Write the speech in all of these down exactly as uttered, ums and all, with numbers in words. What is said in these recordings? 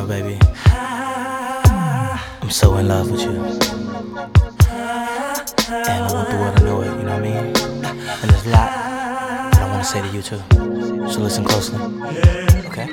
know, baby, I'm so in love with you. And I want the world to know it, you know what I mean? And there's a lot that I want to say to you too. So listen closely, okay?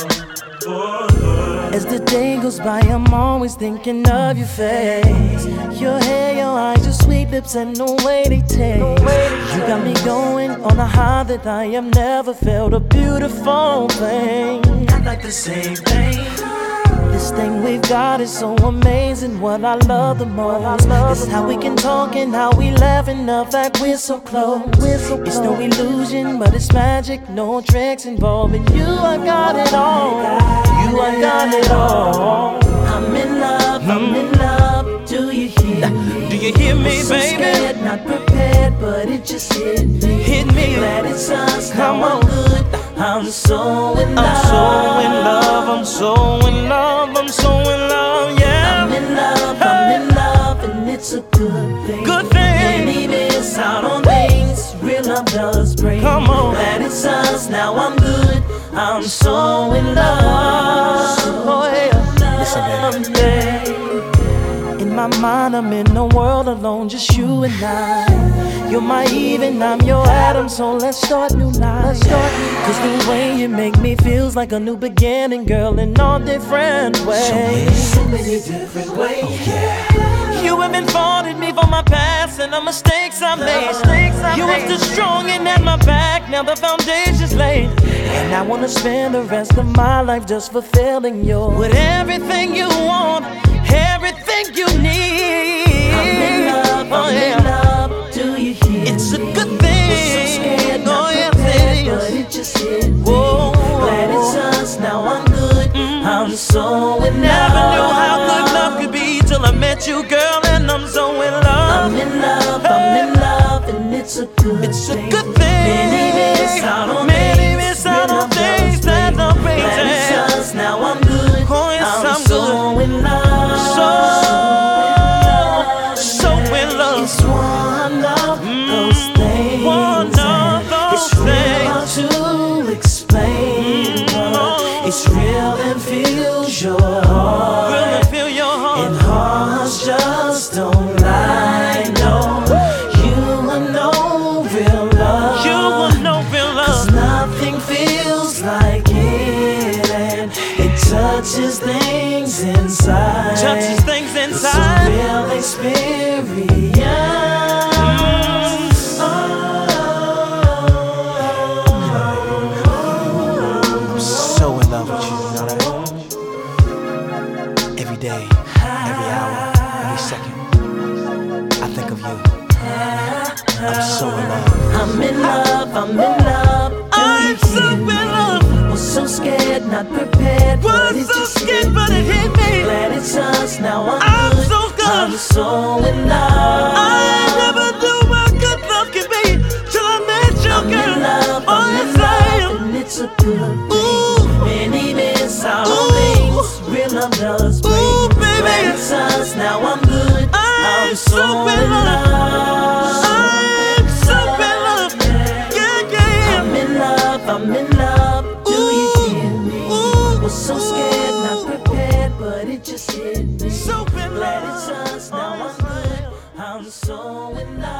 As the day goes by, I'm always thinking of your face, your hair, your eyes, your sweet lips, and the way they taste. You got me going on a high that I have never felt. A beautiful thing, not like the same thing. This thing we've got is so amazing. What I love the most is how we can talk and how we laugh and the fact we're so close. It's no illusion, but it's magic. No tricks involving you. I got it all. You, I got it all. I'm in love, I'm in love. Do you hear me? Do you hear me, so baby? Scared, not prepared, but it just hit me. Hit me. Glad it's us, Come now on. I'm good. I'm so in love. I'm so in love. I'm so in love. I'm so in love. Yeah. I'm in love. Hey. I'm in love, and it's a good thing. Good thing. Can't miss out on things real love does bring. Come on. Glad it's us. Now I'm good. I'm so in love. Oh yeah. Listen, baby. In my mind, I'm in a world alone, just you and I. You're my Eve and I'm your Adam, so let's start new life. Cause the way you make me feels like a new beginning, girl, in all different ways. So many different ways. Oh, yeah. You haven't faulted me for my past and the mistakes I made. You were still strong and at my back, now the foundation's laid. And I wanna spend the rest of my life just fulfilling yours. With everything you want, everything you need. I'm in love, I'm oh, yeah. in love. Do you hear It's a me? good thing. Was so scared, not oh, yes, prepared, it but is. it just hit me. Whoa. Glad it's us, now I'm good. Mm. I'm so in love. Never knew how good love could be till I met you, girl, and I'm so in love. I'm in love, hey. I'm in love, and it's a good It's thing. a good thing. Many miss out on Many things, miss out real on love things does that bring. don't bring Glad it's down. us, now I'm good. Oh, yes, I'm, I'm so good. in love. So, so in love. It's one of Mm, those things. one of those It's real things. to explain. Mm, oh. It's real and fills your heart. Really feel your heart. And hearts just don't lie. No, you will know real love. You will know real Cause love. nothing feels like it, and it touches things inside. Touches things It's inside. a real experience. I'm so in love with you, you know that? Every day, every hour, every second, I think of you. I'm so in love. I'm in love, I'm in love. Do I'm you so hear in me? love. Was so scared, not prepared. but Was it so just scared, hit but it me. hit me. Glad it's us, now I'm, I'm good. so good. I'm so in love. I never knew what good love could be till I met you, I'm girl. in love, oh, I'm yes, in I am. love, and it's a good thing. Ooh. Many miss out Ooh. on things real love does bring. Ooh, baby. Glad it's us, now I'm good. I'm I'm so so in in love. love. I'm so in love. Yeah, yeah. I'm in love, I'm in love. Do you hear me? Ooh. Was so scared, not prepared, but it just hit me. So in Glad it's love. us, now I'm good. I'm so in love.